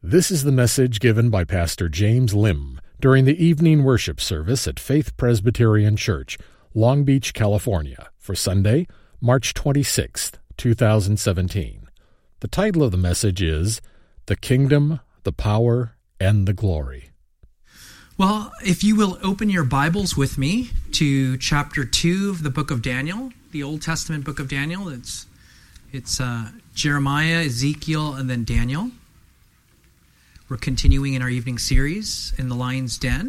This is the message given by Pastor James Lim during the evening worship service at Faith Presbyterian Church, Long Beach, California, for Sunday, March 26th, 2017. The title of the message is The Kingdom, the Power, and the Glory. Well, if you will open your Bibles with me to chapter 2 of the book of Daniel, the Old Testament book of Daniel. It's Jeremiah, Ezekiel, and then Daniel. We're continuing in our evening series in the Lion's Den.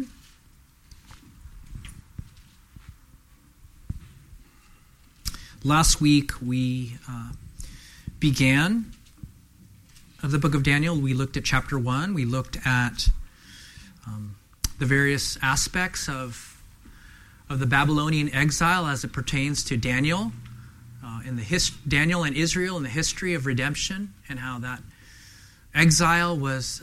Last week we began the book of Daniel. We looked at chapter 1. We looked at the various aspects of the Babylonian exile as it pertains to Daniel, Daniel and Israel in the history of redemption, and how that exile was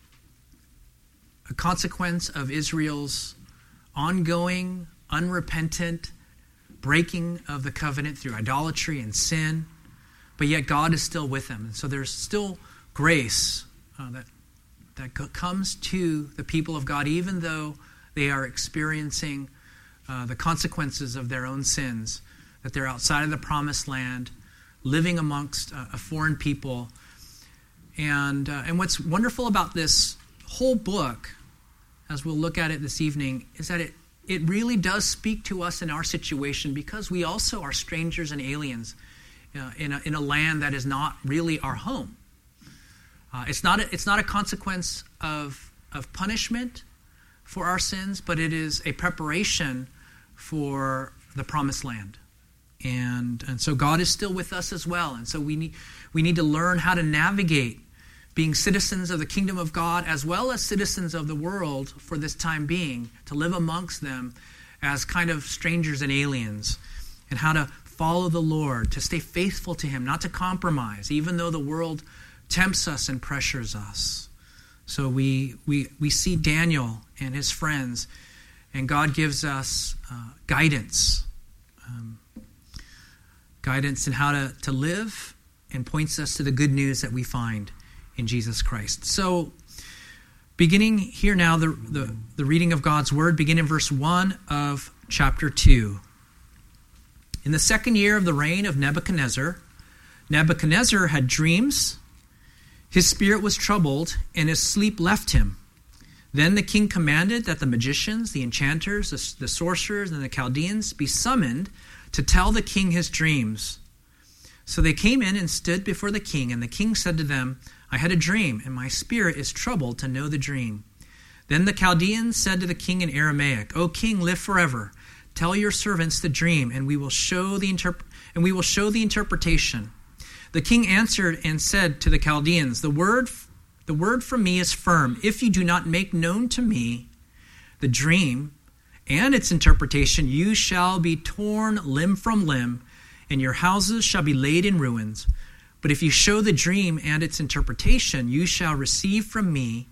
a consequence of Israel's ongoing, unrepentant breaking of the covenant through idolatry and sin, but yet God is still with them. And so there's still grace that comes to the people of God, even though they are experiencing the consequences of their own sins, that they're outside of the promised land, living amongst a foreign people. And what's wonderful about this whole book, as we'll look at it this evening, is that it really does speak to us in our situation, because we also are strangers and aliens in a land that is not really our home. It's not a consequence of punishment for our sins, but it is a preparation for the promised land. And so God is still with us as well. And so we need to learn how to navigate being citizens of the kingdom of God as well as citizens of the world for this time being, to live amongst them as kind of strangers and aliens, and how to follow the Lord, to stay faithful to Him, not to compromise, even though the world tempts us and pressures us. So we see Daniel and his friends, and God gives us guidance in how to live, and points us to the good news that we find in Jesus Christ. So beginning here now, the reading of God's Word, begin in verse 1 of chapter 2. In the second year of the reign of Nebuchadnezzar had dreams. His spirit was troubled, and his sleep left him. Then the king commanded that the magicians, the enchanters, the sorcerers, and the Chaldeans be summoned to tell the king his dreams. So they came in and stood before the king, and the king said to them, I had a dream, and my spirit is troubled to know the dream. Then the Chaldeans said to the king in Aramaic, O king, live forever. Tell your servants the dream, and we will show the interpretation. The king answered and said to the Chaldeans, The word from me is firm. If you do not make known to me the dream and its interpretation, you shall be torn limb from limb, and your houses shall be laid in ruins. But if you show the dream and its interpretation, you shall receive from me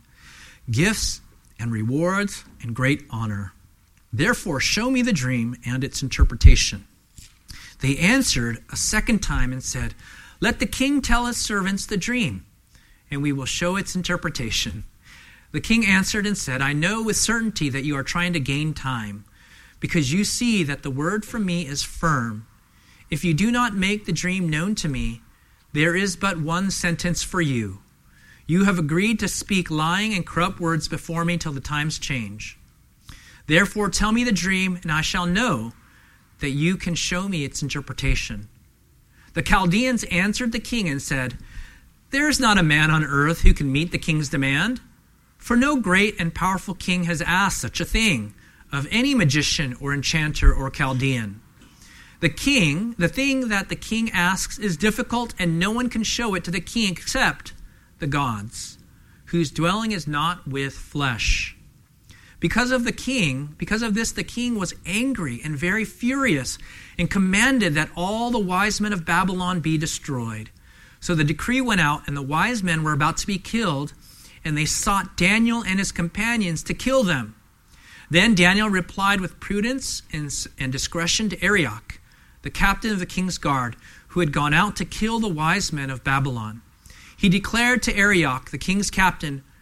gifts and rewards and great honor. Therefore, show me the dream and its interpretation. They answered a second time and said, Let the king tell his servants the dream, and we will show its interpretation. The king answered and said, I know with certainty that you are trying to gain time, because you see that the word from me is firm. If you do not make the dream known to me, there is but one sentence for you. You have agreed to speak lying and corrupt words before me till the times change. Therefore tell me the dream, and I shall know that you can show me its interpretation. The Chaldeans answered the king and said, There is not a man on earth who can meet the king's demand, for no great and powerful king has asked such a thing of any magician or enchanter or Chaldean. The thing that the king asks is difficult, and no one can show it to the king except the gods, whose dwelling is not with flesh. Because of this, the king was angry and very furious, and commanded that all the wise men of Babylon be destroyed. So the decree went out, and the wise men were about to be killed, and they sought Daniel and his companions to kill them. Then Daniel replied with prudence and discretion to Arioch, the captain of the king's guard, who had gone out to kill the wise men of Babylon. He declared to Arioch, the king's captain,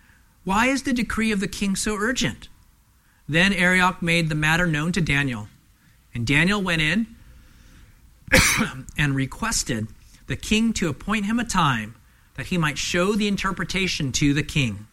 Why is the decree of the king so urgent?" Then Arioch made the matter known to Daniel. And Daniel went in and requested the king to appoint him a time that he might show the interpretation to the king.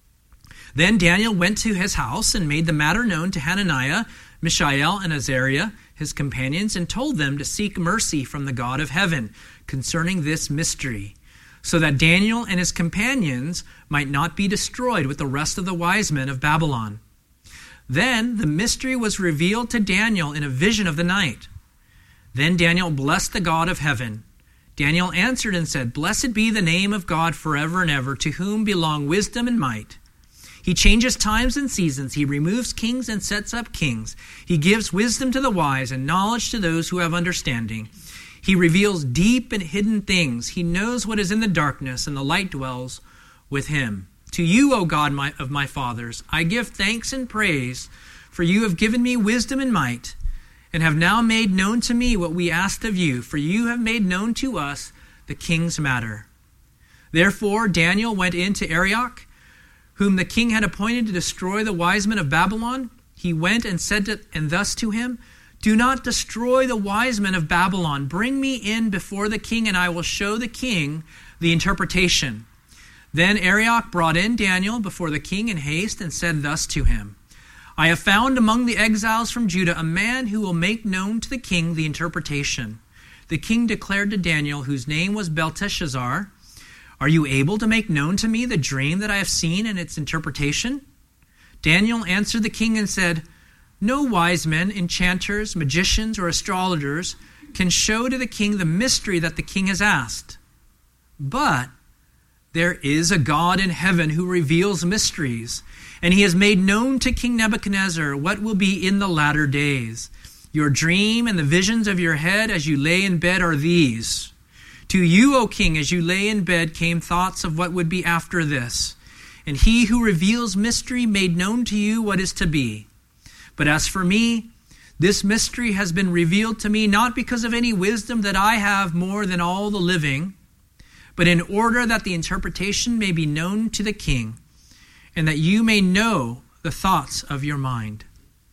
Then Daniel went to his house and made the matter known to Hananiah, Mishael, and Azariah, his companions, and told them to seek mercy from the God of heaven concerning this mystery, so that Daniel and his companions might not be destroyed with the rest of the wise men of Babylon. Then the mystery was revealed to Daniel in a vision of the night. Then Daniel blessed the God of heaven. Daniel answered and said, "Blessed be the name of God forever and ever, to whom belong wisdom and might. He changes times and seasons. He removes kings and sets up kings. He gives wisdom to the wise and knowledge to those who have understanding. He reveals deep and hidden things. He knows what is in the darkness, and the light dwells with him. To you, O God of my fathers, I give thanks and praise, for you have given me wisdom and might, and have now made known to me what we asked of you, for you have made known to us the king's matter." Therefore Daniel went in to Arioch, whom the king had appointed to destroy the wise men of Babylon. He went and said thus to him, "Do not destroy the wise men of Babylon. Bring me in before the king, and I will show the king the interpretation." Then Arioch brought in Daniel before the king in haste and said thus to him, "I have found among the exiles from Judah a man who will make known to the king the interpretation." The king declared to Daniel, whose name was Belteshazzar, "Are you able to make known to me the dream that I have seen and its interpretation?" Daniel answered the king and said, "No wise men, enchanters, magicians, or astrologers can show to the king the mystery that the king has asked. But there is a God in heaven who reveals mysteries, and he has made known to King Nebuchadnezzar what will be in the latter days. Your dream and the visions of your head as you lay in bed are these. To you, O king, as you lay in bed came thoughts of what would be after this, and he who reveals mystery made known to you what is to be. But as for me, this mystery has been revealed to me not because of any wisdom that I have more than all the living, but in order that the interpretation may be known to the king, and that you may know the thoughts of your mind.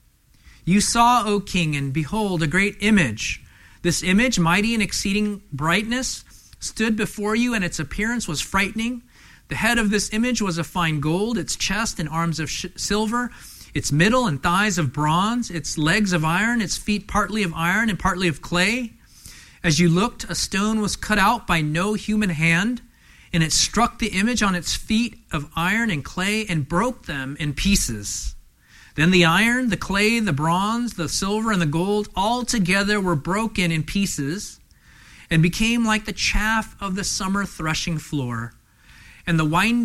You saw, O king, and behold, a great image. This image, mighty and exceeding brightness, stood before you, and its appearance was frightening. The head of this image was of fine gold, its chest and arms of silver, its middle and thighs of bronze, its legs of iron, its feet partly of iron and partly of clay. As you looked, a stone was cut out by no human hand, and it struck the image on its feet of iron and clay and broke them in pieces. Then the iron, the clay, the bronze, the silver, and the gold all together were broken in pieces and became like the chaff of the summer threshing floor. And the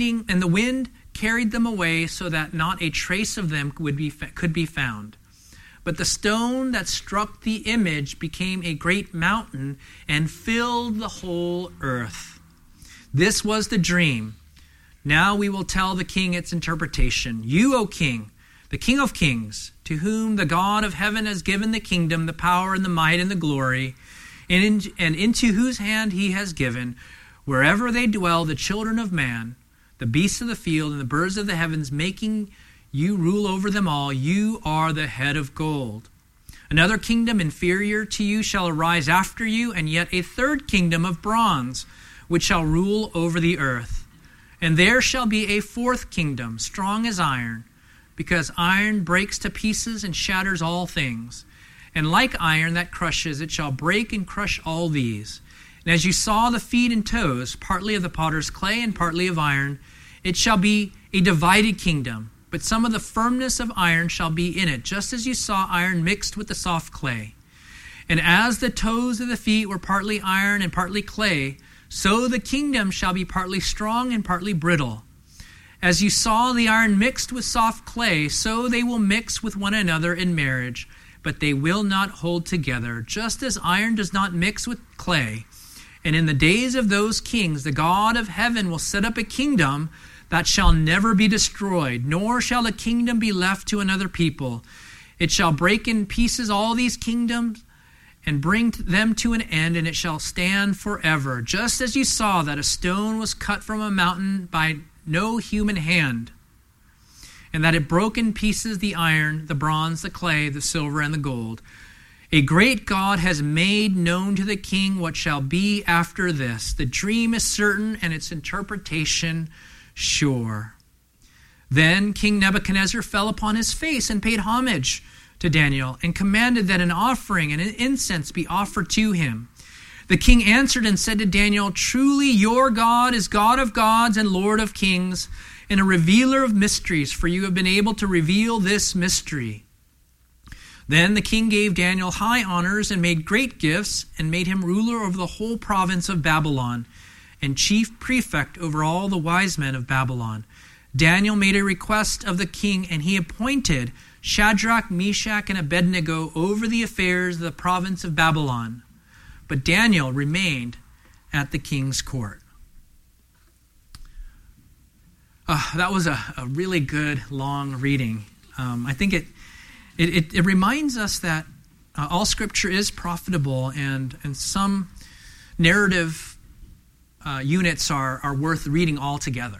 wind carried them away so that not a trace of them could be found. But the stone that struck the image became a great mountain and filled the whole earth. This was the dream. Now we will tell the king its interpretation. You, O king, the King of kings, to whom the God of heaven has given the kingdom, the power, and the might, and the glory, and into whose hand he has given, wherever they dwell, the children of man, the beasts of the field, and the birds of the heavens, making you rule over them all. You are the head of gold. Another kingdom inferior to you shall arise after you, and yet a third kingdom of bronze, which shall rule over the earth. And there shall be a fourth kingdom, strong as iron, because iron breaks to pieces and shatters all things. And like iron that crushes, it shall break and crush all these. And as you saw the feet and toes, partly of the potter's clay and partly of iron, it shall be a divided kingdom. But some of the firmness of iron shall be in it, just as you saw iron mixed with the soft clay. And as the toes of the feet were partly iron and partly clay, so the kingdom shall be partly strong and partly brittle. As you saw the iron mixed with soft clay, so they will mix with one another in marriage, but they will not hold together, just as iron does not mix with clay. And in the days of those kings, the God of heaven will set up a kingdom that shall never be destroyed, nor shall the kingdom be left to another people. It shall break in pieces all these kingdoms and bring them to an end, and it shall stand forever. Just as you saw that a stone was cut from a mountain by no human hand, and that it broke in pieces the iron, the bronze, the clay, the silver, and the gold. A great God has made known to the king what shall be after this. The dream is certain and its interpretation sure. Then King Nebuchadnezzar fell upon his face and paid homage to Daniel and commanded that an offering and an incense be offered to him. The king answered and said to Daniel, truly your God is God of gods and Lord of kings and a revealer of mysteries, for you have been able to reveal this mystery. Then the king gave Daniel high honors and made great gifts and made him ruler over the whole province of Babylon and chief prefect over all the wise men of Babylon. Daniel made a request of the king, and he appointed Shadrach, Meshach, and Abednego over the affairs of the province of Babylon. But Daniel remained at the king's court. That was a really good, long reading. I think it reminds us that all Scripture is profitable, and some narrative units are worth reading all together.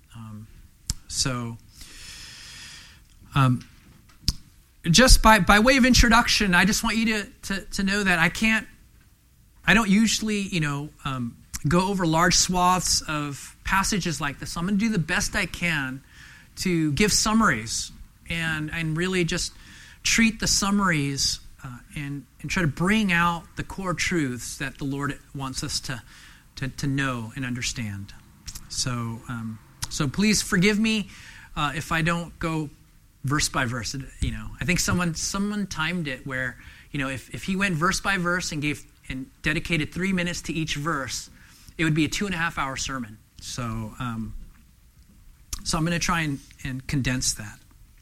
Just by way of introduction, I just want you to know that I don't usually, go over large swaths of passages like this. So I'm going to do the best I can to give summaries and really just treat the summaries and try to bring out the core truths that the Lord wants us to know and understand. So please forgive me if I don't go verse by verse. I think someone timed it where, if he went verse by verse and dedicated 3 minutes to each verse, it would be a 2.5-hour sermon. So I'm going to try and condense that.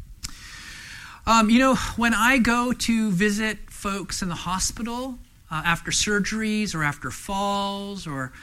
When I go to visit folks in the hospital after surgeries or after falls or,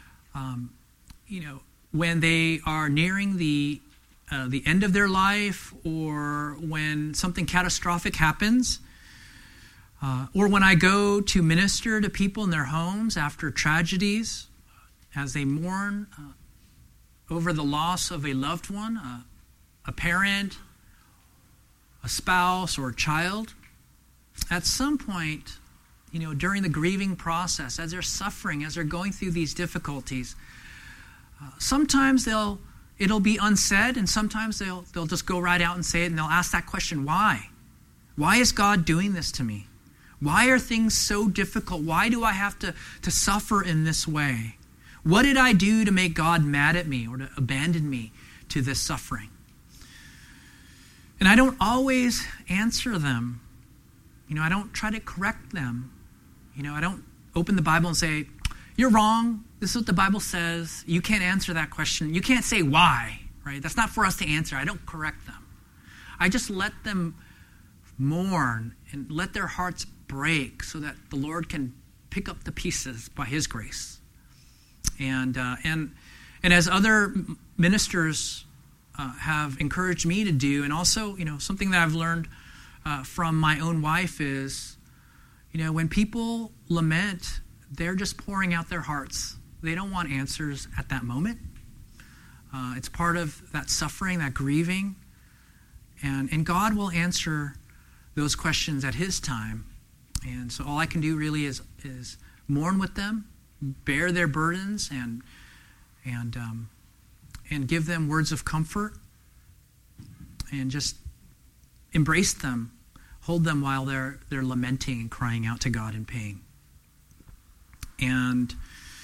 when they are nearing the end of their life, or when something catastrophic happens, or when I go to minister to people in their homes after tragedies, as they mourn over the loss of a loved one, a parent, a spouse, or a child, at some point, during the grieving process, as they're suffering, as they're going through these difficulties, sometimes it'll be unsaid, and sometimes they'll just go right out and say it, and they'll ask that question, why? Why is God doing this to me? Why are things so difficult? Why do I have to suffer in this way? What did I do to make God mad at me or to abandon me to this suffering? And I don't always answer them. I don't try to correct them. I don't open the Bible and say, you're wrong. This is what the Bible says. You can't answer that question. You can't say why, right? That's not for us to answer. I don't correct them. I just let them mourn and let their hearts break so that the Lord can pick up the pieces by His grace. And as other ministers have encouraged me to do, and also, something that I've learned from my own wife is, when people lament, they're just pouring out their hearts. They don't want answers at that moment. It's part of that suffering, that grieving. And God will answer those questions at His time. And so all I can do really is mourn with them, bear their burdens, and give them words of comfort, and just embrace them, hold them while they're lamenting and crying out to God in pain. And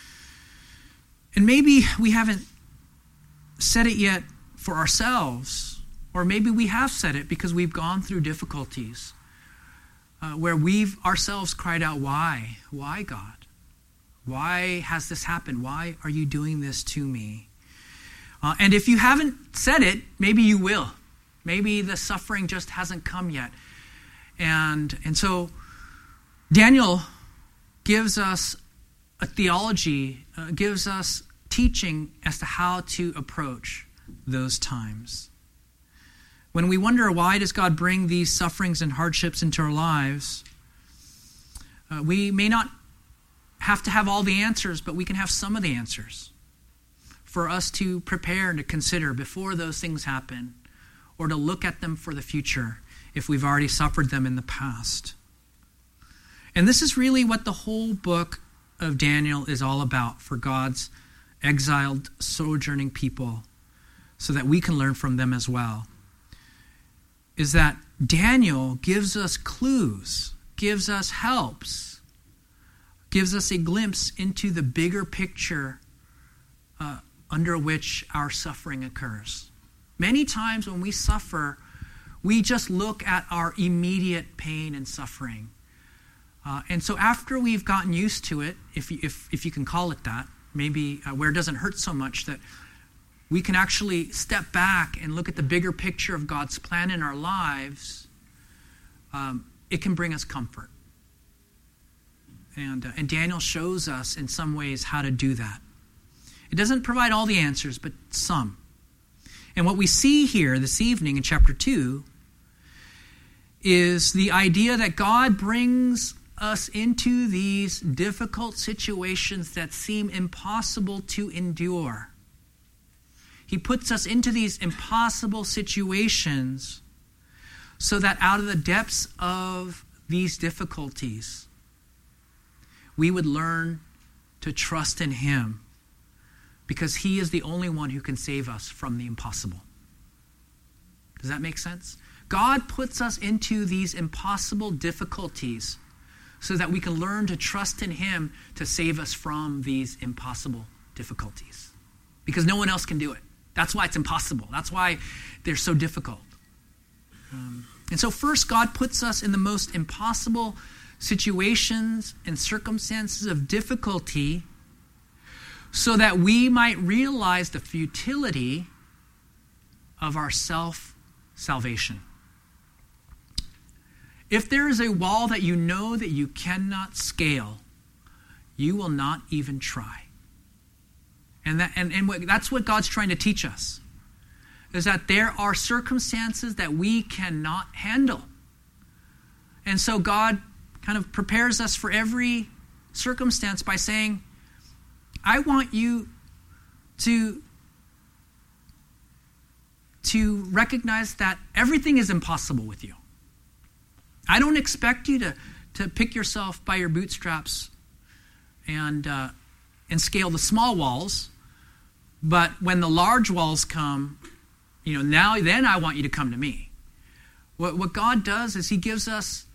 maybe we haven't said it yet for ourselves, or maybe we have said it because we've gone through difficulties where we've ourselves cried out, why? Why, God? Why has this happened? Why are you doing this to me? And if you haven't said it, maybe you will. Maybe the suffering just hasn't come yet. And so Daniel gives us a theology, gives us teaching as to how to approach those times. When we wonder why does God bring these sufferings and hardships into our lives, we may not have to have all the answers, but we can have some of the answers for us to prepare and to consider before those things happen, or to look at them for the future if we've already suffered them in the past. And this is really what the whole book of Daniel is all about for God's exiled, sojourning people, so that we can learn from them as well, is that Daniel gives us clues, gives us helps, gives us a glimpse into the bigger picture under which our suffering occurs. Many times when we suffer, we just look at our immediate pain and suffering. And so after we've gotten used to it, if you can call it that, maybe where it doesn't hurt so much, that we can actually step back and look at the bigger picture of God's plan in our lives, it can bring us comfort. And Daniel shows us in some ways how to do that. It doesn't provide all the answers, but some. And what we see here this evening in chapter 2 is the idea that God brings us into these difficult situations that seem impossible to endure. He puts us into these impossible situations so that out of the depths of these difficulties, we would learn to trust in Him, because He is the only one who can save us from the impossible. Does that make sense? God puts us into these impossible difficulties so that we can learn to trust in Him to save us from these impossible difficulties. Because no one else can do it. That's why it's impossible. That's why they're so difficult. And so first, God puts us in the most impossible situations and circumstances of difficulty so that we might realize the futility of our self-salvation. If there is a wall that you know that you cannot scale, you will not even try. And that's what God's trying to teach us, is that there are circumstances that we cannot handle. And so God kind of prepares us for every circumstance by saying, I want you to recognize that everything is impossible with you. I don't expect you to pick yourself by your bootstraps and scale the small walls, but when the large walls come, then I want you to come to me. What God does is He gives us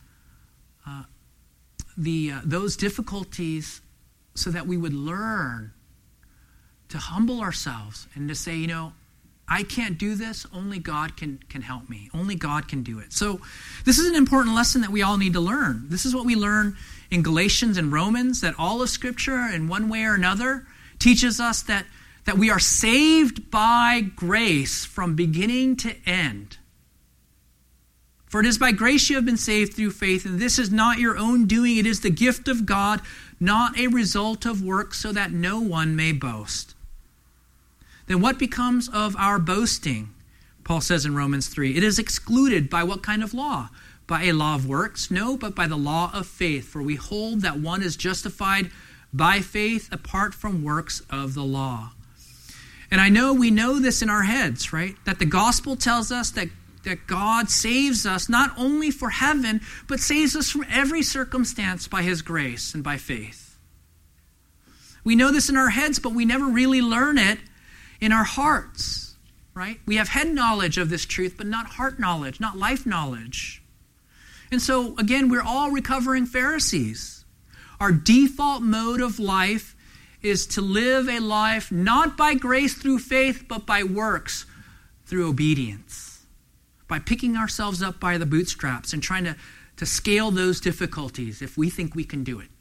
those difficulties so that we would learn to humble ourselves and to say, I can't do this. Only God can help me. Only God can do it. So this is an important lesson that we all need to learn. This is what we learn in Galatians and Romans, that all of Scripture in one way or another teaches us that we are saved by grace from beginning to end. For it is by grace you have been saved through faith, and this is not your own doing. It is the gift of God, not a result of works, so that no one may boast. Then what becomes of our boasting? Paul says in Romans 3, it is excluded by what kind of law? By a law of works? No, but by the law of faith. For we hold that one is justified by faith apart from works of the law. And we know this in our heads, right? That the gospel tells us that God saves us not only for heaven, but saves us from every circumstance by His grace and by faith. We know this in our heads, but we never really learn it in our hearts, right? We have head knowledge of this truth, but not heart knowledge, not life knowledge. And so, again, we're all recovering Pharisees. Our default mode of life is to live a life not by grace through faith, but by works through obedience. By picking ourselves up by the bootstraps and trying to scale those difficulties if we think we can do it.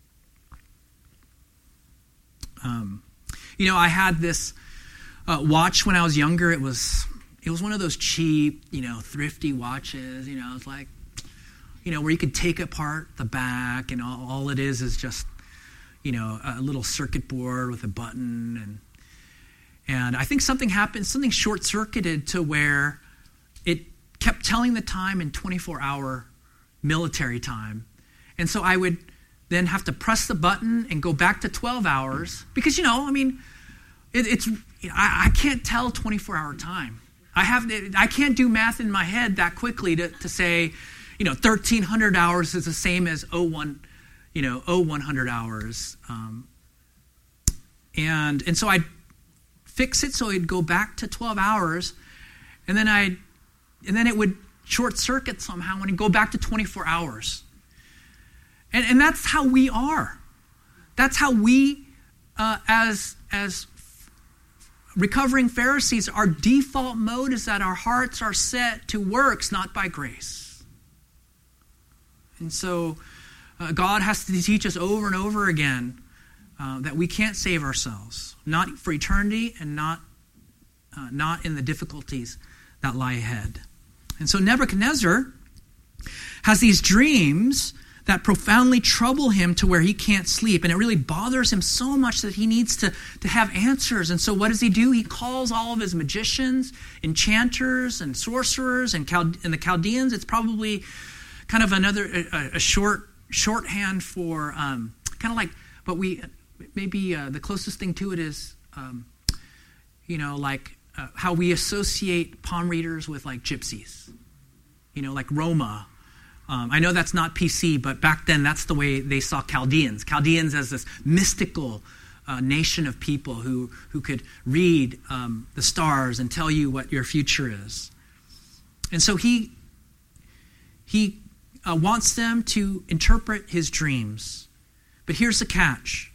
I had this watch when I was younger. It was one of those cheap, thrifty watches. It's like, where you could take apart the back, and all it is just, a little circuit board with a button, and I think something happened, something short-circuited to where it kept telling the time in 24-hour military time, and so I would then have to press the button and go back to 12 hours because I can't tell 24-hour time. I can't do math in my head that quickly to say, 1,300 hours is the same as 100 hours. And so I'd fix it so it'd go back to 12 hours, and then it would short circuit somehow and it'd go back to 24 hours. And that's how we are. That's how we, as recovering Pharisees, our default mode is that our hearts are set to works, not by grace. And so God has to teach us over and over again that we can't save ourselves, not for eternity and not in the difficulties that lie ahead. And so Nebuchadnezzar has these dreams that profoundly trouble him to where he can't sleep. And it really bothers him so much that he needs to have answers. And so what does he do? He calls all of his magicians, enchanters, and sorcerers, and the Chaldeans. It's probably kind of a shorthand for kind of like, but the closest thing to it is, how we associate palm readers with like gypsies, like Roma. I know that's not PC, but back then that's the way they saw Chaldeans. Chaldeans as this mystical nation of people who could read the stars and tell you what your future is. And so he wants them to interpret his dreams. But here's the catch.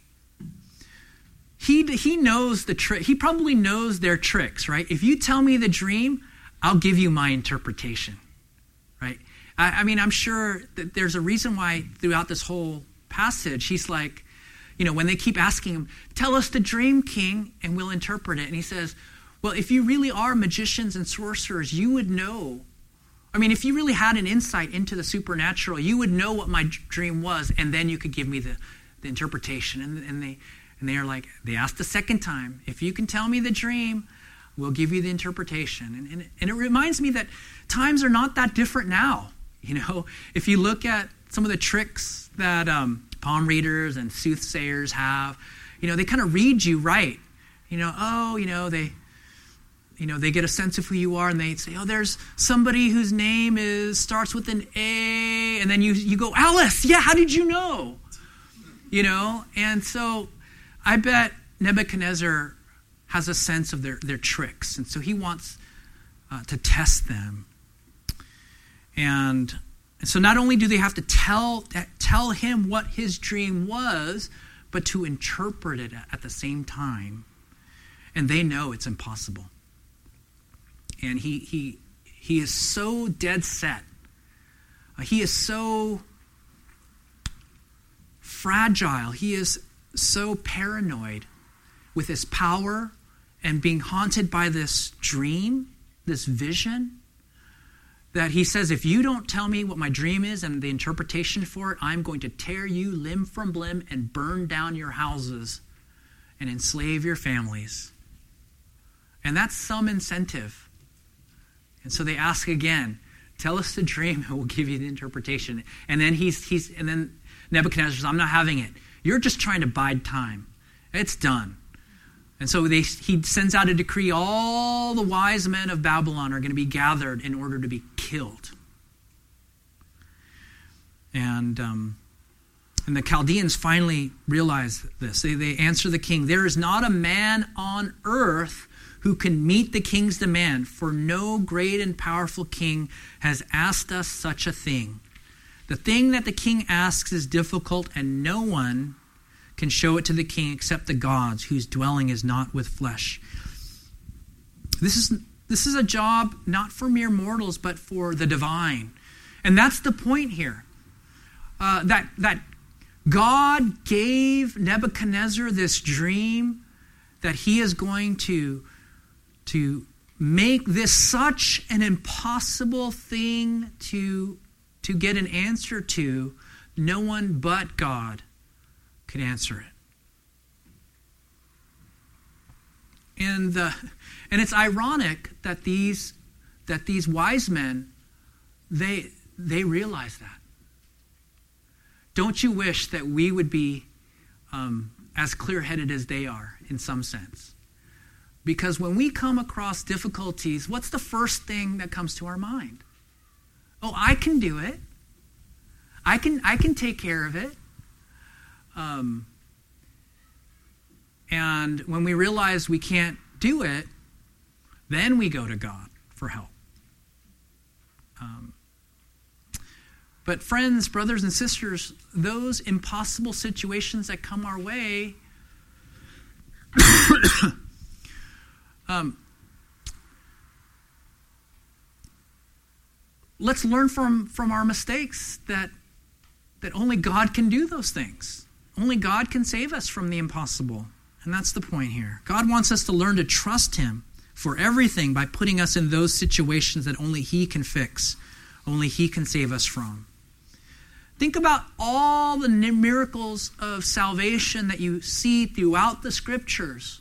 He knows the trick. He probably knows their tricks, right? If you tell me the dream, I'll give you my interpretation, right? I mean, I'm sure that there's a reason why throughout this whole passage, he's like, when they keep asking him, tell us the dream, king, and we'll interpret it. And he says, well, if you really are magicians and sorcerers, you would know. I mean, if you really had an insight into the supernatural, you would know what my dream was, and then you could give me the interpretation. And they are like, they asked a second time, if you can tell me the dream, we'll give you the interpretation. And it reminds me that times are not that different now. If you look at some of the tricks that palm readers and soothsayers have, they kind of read you right. They get a sense of who you are, and they say, there's somebody whose name starts with an A, and then you go, Alice, yeah, how did you know? And so I bet Nebuchadnezzar has a sense of their tricks, and so he wants to test them. And so not only do they have to tell him what his dream was, but to interpret it at the same time. And they know it's impossible. And he is so dead set. He is so fragile. He is so paranoid with his power and being haunted by this dream, this vision, that he says, if you don't tell me what my dream is and the interpretation for it, I'm going to tear you limb from limb and burn down your houses and enslave your families. And that's some incentive. And so they ask again, tell us the dream and we'll give you the interpretation. And then and then Nebuchadnezzar says, I'm not having it. You're just trying to bide time. It's done. And so he sends out a decree, all the wise men of Babylon are going to be gathered in order to be killed. And the Chaldeans finally realize this. They answer the king, there is not a man on earth who can meet the king's demand, for no great and powerful king has asked us such a thing. The thing that the king asks is difficult, and no one can show it to the king except the gods, whose dwelling is not with flesh. This is a job not for mere mortals, but for the divine. And that's the point here. That God gave Nebuchadnezzar this dream that he is going to make this such an impossible thing to get an answer to. No one but God could answer it. And it's ironic that these wise men, they realize that. Don't you wish that we would be as clear-headed as they are in some sense? Because when we come across difficulties, what's the first thing that comes to our mind? Oh, I can do it. I can take care of it. And when we realize we can't do it, then we go to God for help. But friends, brothers and sisters, those impossible situations that come our way, let's learn from our mistakes that only God can do those things. Only God can save us from the impossible. And that's the point here. God wants us to learn to trust him for everything by putting us in those situations that only he can fix, only he can save us from. Think about all the miracles of salvation that you see throughout the scriptures.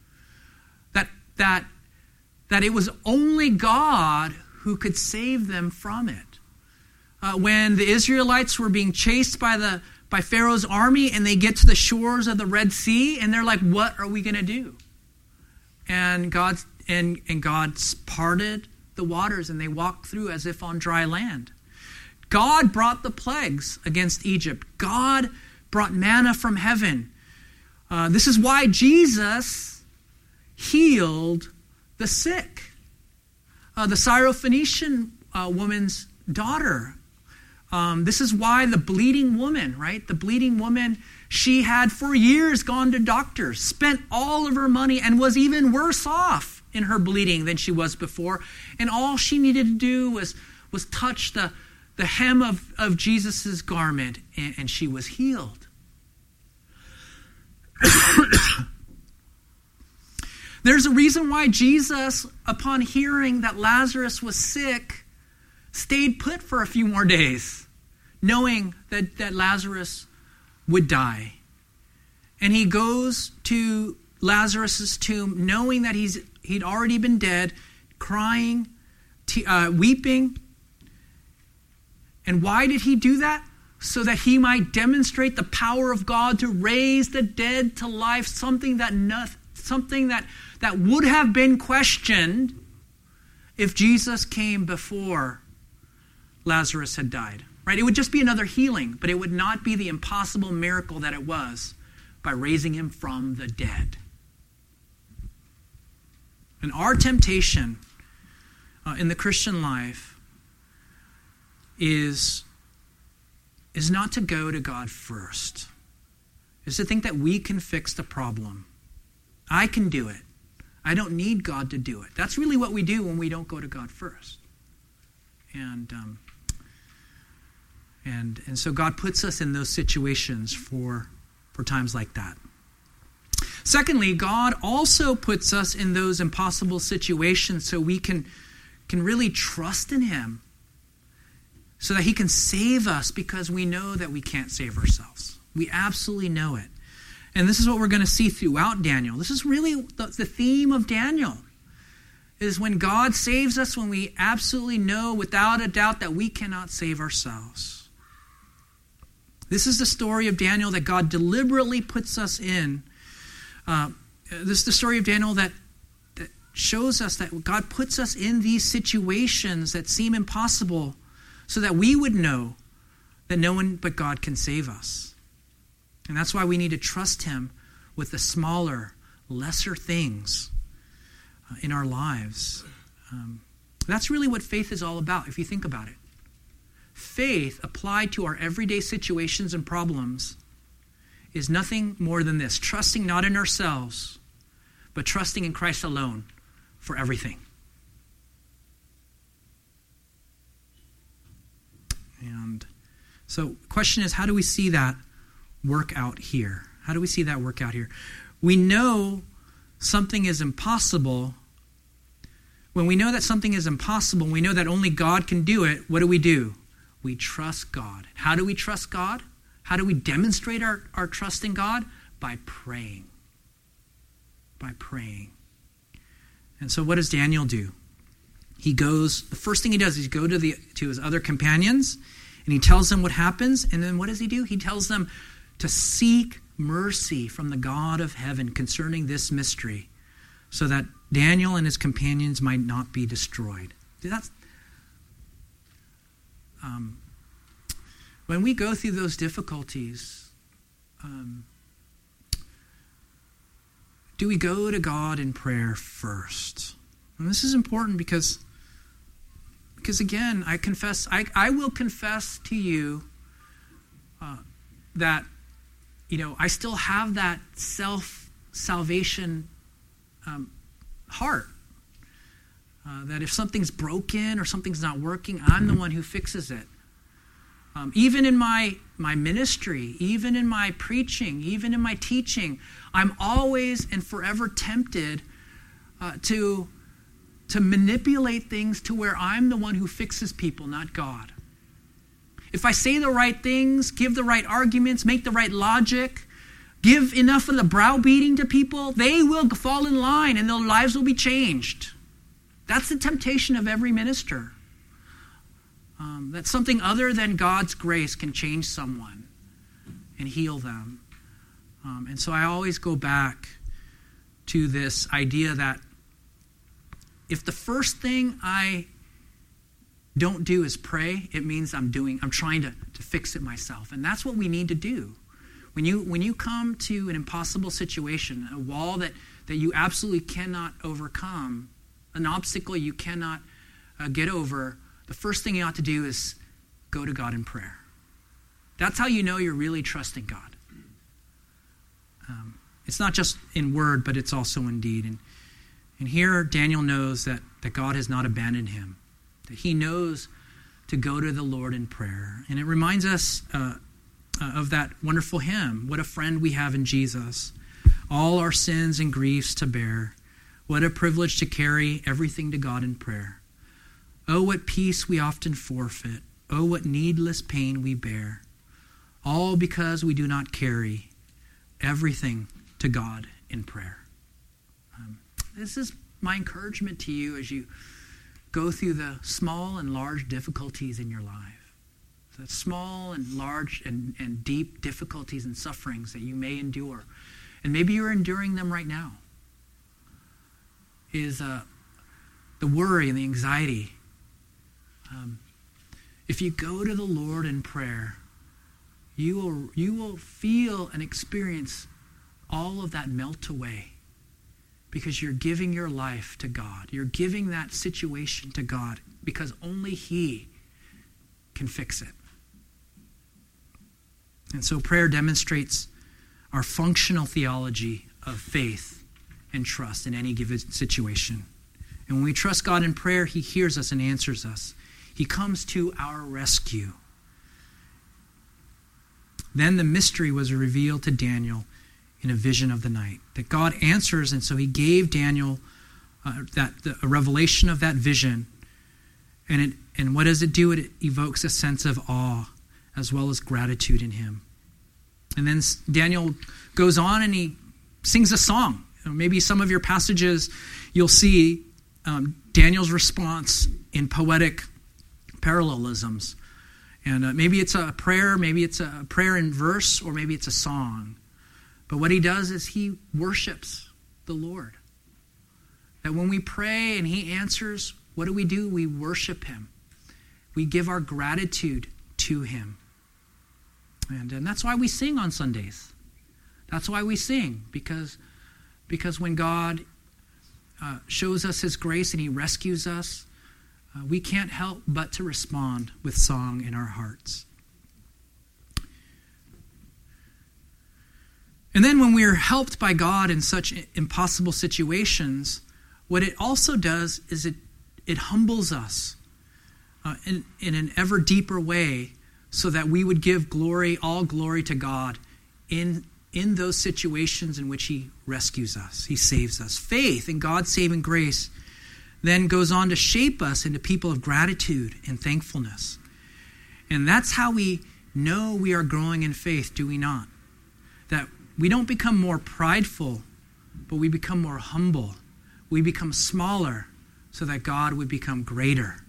That it was only God who could save them from it. When the Israelites were being chased by Pharaoh's army and they get to the shores of the Red Sea and they're like, what are we going to do? And God parted the waters and they walked through as if on dry land. God brought the plagues against Egypt. God brought manna from heaven. This is why Jesus healed the sick. The Syrophoenician woman's daughter. This is why the bleeding woman, right? The bleeding woman, she had for years gone to doctors, spent all of her money, and was even worse off in her bleeding than she was before. And all she needed to do was touch the hem of Jesus' garment, and she was healed. There's a reason why Jesus, upon hearing that Lazarus was sick, stayed put for a few more days, knowing that Lazarus would die. And he goes to Lazarus' tomb, knowing that he'd already been dead, crying, weeping. And why did he do that? So that he might demonstrate the power of God to raise the dead to life, something that would have been questioned if Jesus came before Lazarus had died. Right? It would just be another healing, but it would not be the impossible miracle that it was by raising him from the dead. And our temptation in the Christian life is not to go to God first. Is to think that we can fix the problem. I can do it. I don't need God to do it. That's really what we do when we don't go to God first. And so God puts us in those situations for times like that. Secondly, God also puts us in those impossible situations so we can really trust in him, so that he can save us, because we know that we can't save ourselves. We absolutely know it. And this is what we're going to see throughout Daniel. This is really the theme of Daniel, is when God saves us, when we absolutely know without a doubt that we cannot save ourselves. This is the story of Daniel that God deliberately puts us in. This is the story of Daniel that shows us that God puts us in these situations that seem impossible, so that we would know that no one but God can save us. And that's why we need to trust him with the smaller, lesser things in our lives. That's really what faith is all about, if you think about it. Faith applied to our everyday situations and problems is nothing more than this: trusting not in ourselves, but trusting in Christ alone for everything. And so the question is, how do we see that work out here? How do we see that work out here? We know something is impossible. When we know that something is impossible, we know that only God can do it, what do? We trust God. How do we trust God? How do we demonstrate our trust in God? By praying. By praying. And so what does Daniel do? The first thing he does is go to his other companions, and he tells them what happens. And then what does he do? He tells them to seek mercy from the God of heaven concerning this mystery, so that Daniel and his companions might not be destroyed. That's when we go through those difficulties, do we go to God in prayer first? And this is important because again, I will confess to you that, I still have that self-salvation heart. That if something's broken or something's not working, I'm the one who fixes it. Even in my ministry, even in my preaching, even in my teaching, I'm always and forever tempted to manipulate things to where I'm the one who fixes people, not God. If I say the right things, give the right arguments, make the right logic, give enough of the browbeating to people, they will fall in line and their lives will be changed. That's the temptation of every minister. That something other than God's grace can change someone and heal them. And so I always go back to this idea that if the first thing I don't do is pray, it means I'm trying to fix it myself. And that's what we need to do. When you come to an impossible situation, a wall that you absolutely cannot overcome, an obstacle you cannot get over, the first thing you ought to do is go to God in prayer. That's how you know you're really trusting God. It's not just in word, but it's also in deed. And here Daniel knows that God has not abandoned him, that he knows to go to the Lord in prayer. And it reminds us of that wonderful hymn, what a friend we have in Jesus, all our sins and griefs to bear. What a privilege to carry everything to God in prayer. Oh, what peace we often forfeit. Oh, what needless pain we bear. All because we do not carry everything to God in prayer. This is my encouragement to you as you go through the small and large difficulties in your life. The small and large and deep difficulties and sufferings that you may endure. And maybe you're enduring them right now. Is the worry and the anxiety. If you go to the Lord in prayer, you will feel and experience all of that melt away because you're giving your life to God. You're giving that situation to God because only He can fix it. And so prayer demonstrates our functional theology of faith and trust in any given situation. And when we trust God in prayer, He hears us and answers us. He comes to our rescue. Then the mystery was revealed to Daniel in a vision of the night. That God answers, and so He gave Daniel a revelation of that vision. And what does it do? It evokes a sense of awe as well as gratitude in Him. And then Daniel goes on and he sings a song. Maybe some of your passages you'll see Daniel's response in poetic parallelisms. And maybe it's a prayer, maybe it's a prayer in verse, or maybe it's a song. But what he does is he worships the Lord. That when we pray and He answers, what do? We worship Him. We give our gratitude to Him. And that's why we sing on Sundays. That's why we sing, because when God shows us His grace and He rescues us, we can't help but to respond with song in our hearts. And then when we are helped by God in such impossible situations, what it also does is it humbles us in an ever deeper way, so that we would give all glory to God in those situations in which He rescues us, He saves us. Faith in God's saving grace then goes on to shape us into people of gratitude and thankfulness. And that's how we know we are growing in faith, do we not? That we don't become more prideful, but we become more humble. We become smaller so that God would become greater.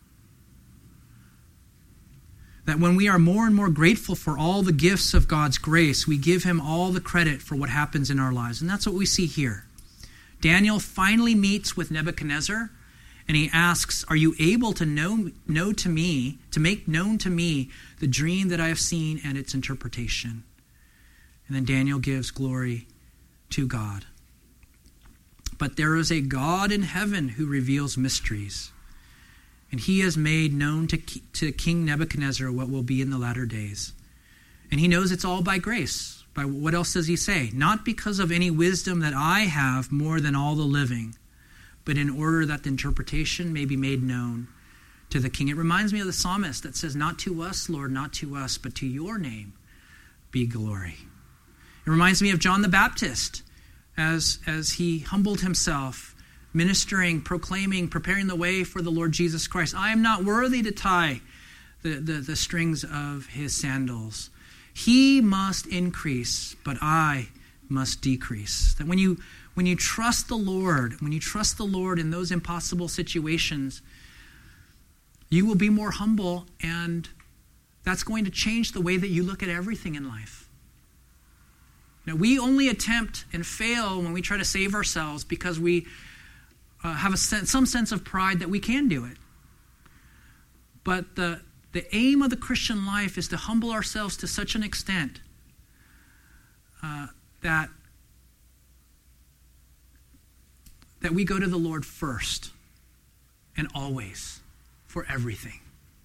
That when we are more and more grateful for all the gifts of God's grace, we give Him all the credit for what happens in our lives. And that's what we see here. Daniel finally meets with Nebuchadnezzar, and he asks, "Are you able to make known to me the dream that I have seen and its interpretation?" And then Daniel gives glory to God. But there is a God in heaven who reveals mysteries, and he has made known to King Nebuchadnezzar what will be in the latter days. And he knows it's all by grace. By what else does he say? Not because of any wisdom that I have more than all the living, but in order that the interpretation may be made known to the king. It reminds me of the psalmist that says, "Not to us, Lord, not to us, but to your name be glory." It reminds me of John the Baptist as he humbled himself, ministering, proclaiming, preparing the way for the Lord Jesus Christ. "I am not worthy to tie the strings of his sandals. He must increase, but I must decrease." That when you trust the Lord, in those impossible situations, you will be more humble, and that's going to change the way that you look at everything in life. Now, we only attempt and fail when we try to save ourselves because we have some sense of pride that we can do it. But the aim of the Christian life is to humble ourselves to such an extent that we go to the Lord first and always for everything.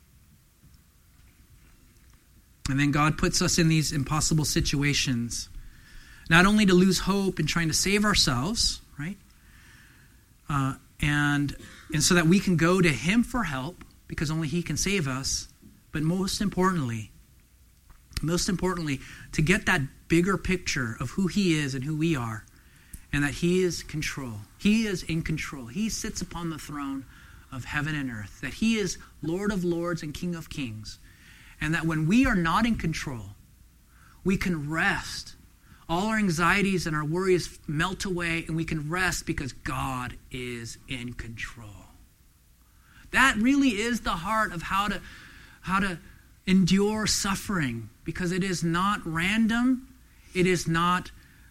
And then God puts us in these impossible situations, not only to lose hope in trying to save ourselves, right? And so that we can go to him for help, because only he can save us, but most importantly, to get that bigger picture of who he is and who we are, and that he is control. He is in control. He sits upon the throne of heaven and earth, that he is Lord of lords and King of kings, and that when we are not in control, we can rest. All our anxieties and our worries melt away, and we can rest because God is in control. That really is the heart of how to endure suffering, because it is not random, it is not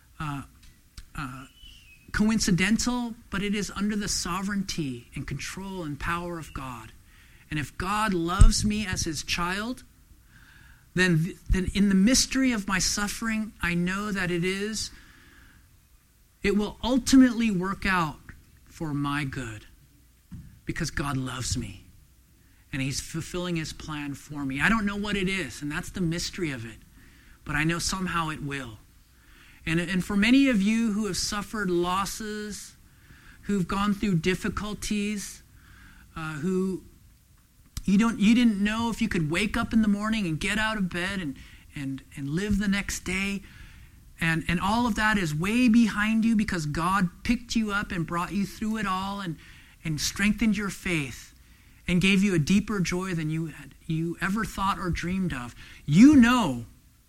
coincidental, but it is under the sovereignty and control and power of God. And if God loves me as his child, then in the mystery of my suffering, I know that it will ultimately work out for my good, because God loves me and he's fulfilling his plan for me. I don't know what it is, and that's the mystery of it, but I know somehow it will. And for many of you who have suffered losses, who've gone through difficulties, who you didn't know if you could wake up in the morning and get out of bed and live the next day, and all of that is way behind you because God picked you up and brought you through it all and strengthened your faith and gave you a deeper joy than you ever thought or dreamed of. You know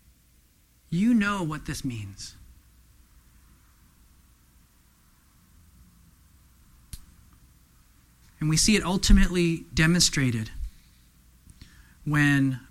what this means. And we see it ultimately demonstrated when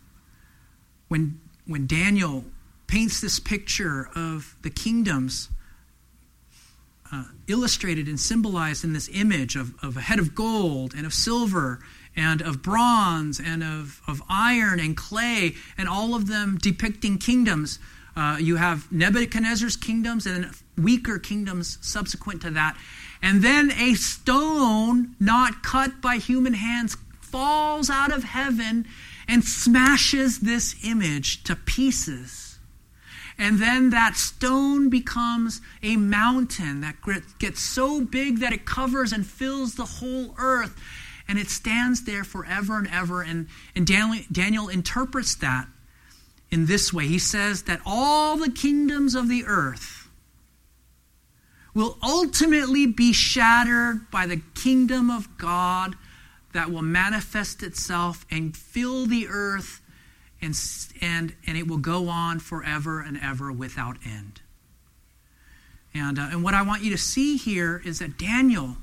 Daniel paints this picture of the kingdoms illustrated and symbolized in this image of a head of gold and of silver and of bronze and of iron and clay, and all of them depicting kingdoms. You have Nebuchadnezzar's kingdoms and weaker kingdoms subsequent to that. And then a stone not cut by human hands falls out of heaven and smashes this image to pieces. And then that stone becomes a mountain that gets so big that it covers and fills the whole earth. And it stands there forever and ever. And Daniel interprets that in this way. He says that all the kingdoms of the earth will ultimately be shattered by the kingdom of God that will manifest itself and fill the earth, and it will go on forever and ever without end. And what I want you to see here is that Daniel,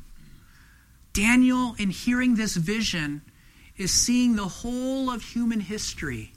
in hearing this vision, is seeing the whole of human history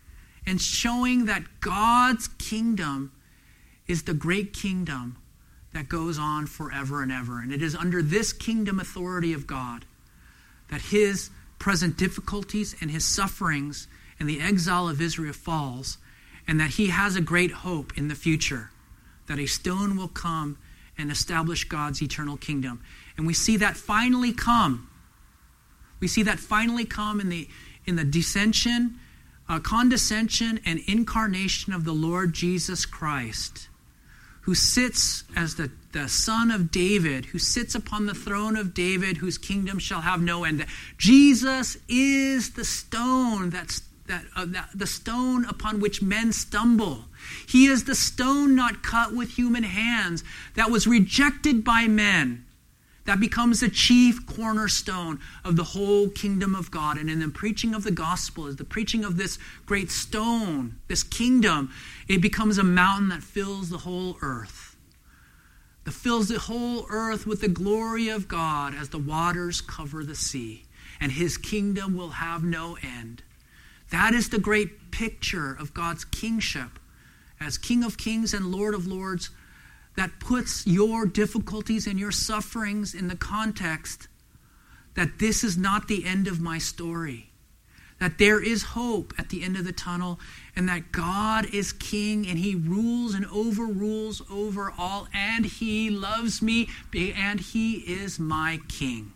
and showing that God's kingdom is the great kingdom that goes on forever and ever. And it is under this kingdom authority of God that his present difficulties and his sufferings and the exile of Israel falls, and that he has a great hope in the future, that a stone will come and establish God's eternal kingdom. And we see that finally come. We see that finally come in the condescension and incarnation of the Lord Jesus Christ, who sits as the Son of David, who sits upon the throne of David, whose kingdom shall have no end. Jesus is the stone the stone upon which men stumble. He is the stone not cut with human hands, that was rejected by men, that becomes the chief cornerstone of the whole kingdom of God. And in the preaching of the gospel, as the preaching of this great stone, this kingdom, it becomes a mountain that fills the whole earth. That fills the whole earth with the glory of God as the waters cover the sea. And his kingdom will have no end. That is the great picture of God's kingship as King of Kings and Lord of Lords, that puts your difficulties and your sufferings in the context that this is not the end of my story, that there is hope at the end of the tunnel, and that God is king and he rules and overrules over all, and he loves me, and he is my king.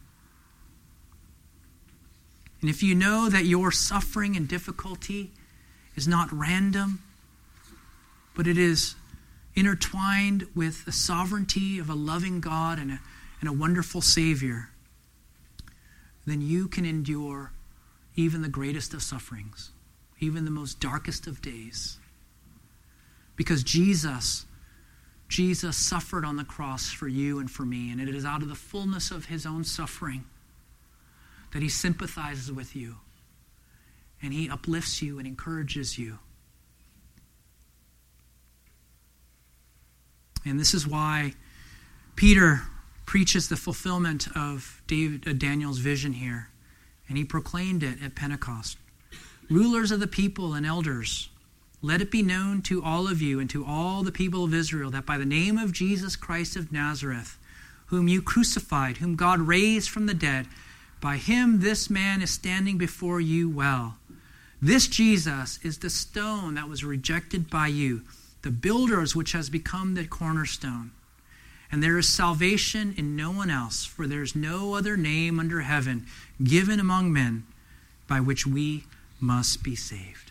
And if you know that your suffering and difficulty is not random, but it is intertwined with the sovereignty of a loving God and a wonderful Savior, then you can endure even the greatest of sufferings, even the most darkest of days. Because Jesus suffered on the cross for you and for me, and it is out of the fullness of his own suffering that he sympathizes with you, and he uplifts you and encourages you. And this is why Peter preaches the fulfillment of Daniel's vision here, and he proclaimed it at Pentecost. Rulers of the people and elders, let it be known to all of you and to all the people of Israel that by the name of Jesus Christ of Nazareth, whom you crucified, whom God raised from the dead, by him this man is standing before you well. This Jesus is the stone that was rejected by you, the builders, which has become the cornerstone. And there is salvation in no one else, for there is no other name under heaven given among men by which we must be saved.